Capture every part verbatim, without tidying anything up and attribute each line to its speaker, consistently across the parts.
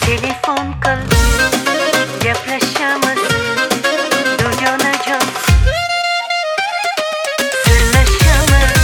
Speaker 1: Telefon qil, gaplashamiz, dugonajon, sirlashamiz.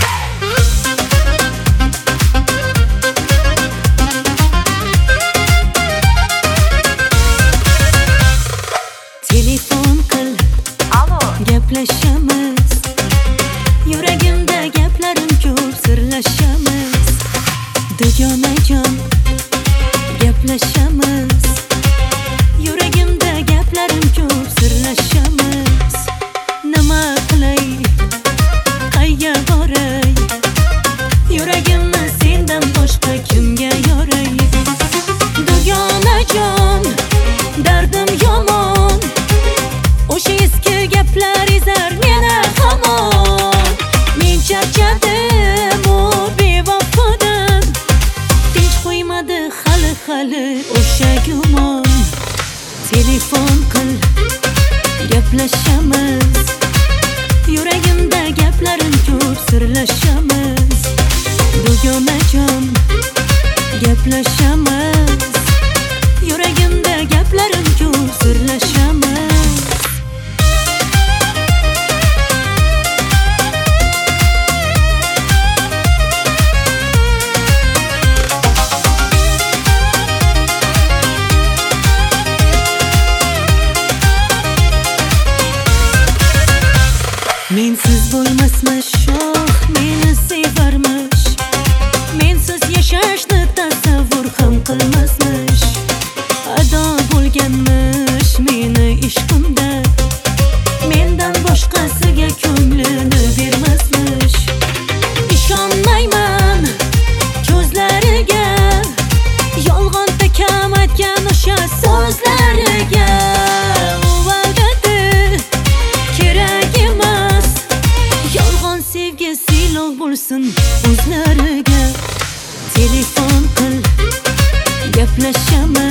Speaker 1: Telefon qil, alo, gaplashamiz, yuragimda gaplarim ko'p, sirlashamiz. Dugonajon, gaplashamiz, yuragimda gaplarim ko'p, sirlashamiz. Nima qilay, qayga boray, yuragimni sendan boshqa kimga yoray? Dugonajon, dardim yomon, o'sha eski gaplar ezar meni hamon. Men charchadim u bevafodan, tinch qo'ymadi hali hali o'sha gumon. Telefon qil, gaplashamiz, yuragimda gaplarim ko'p, sirlashamiz. Dugonajon, gaplashamiz, yuragimda gaplarim ko'p, sirlashamiz. Mensiz bo'lmasmish, shoh meni sevarmish, mensiz yashashni tasavvur ham qilmasmish. Ado bo'lganmish meni ishqimda, mendan boshqasiga ko'nglini bermasmish. Ishonmayman ko'zlariga, yolg'on takam aytgan o'sha so'zlariga. U aldadi, kerak emas, yolg'on sevgi siylov bo'lsin o'zlariga. Telefon qil, gaplashamiz,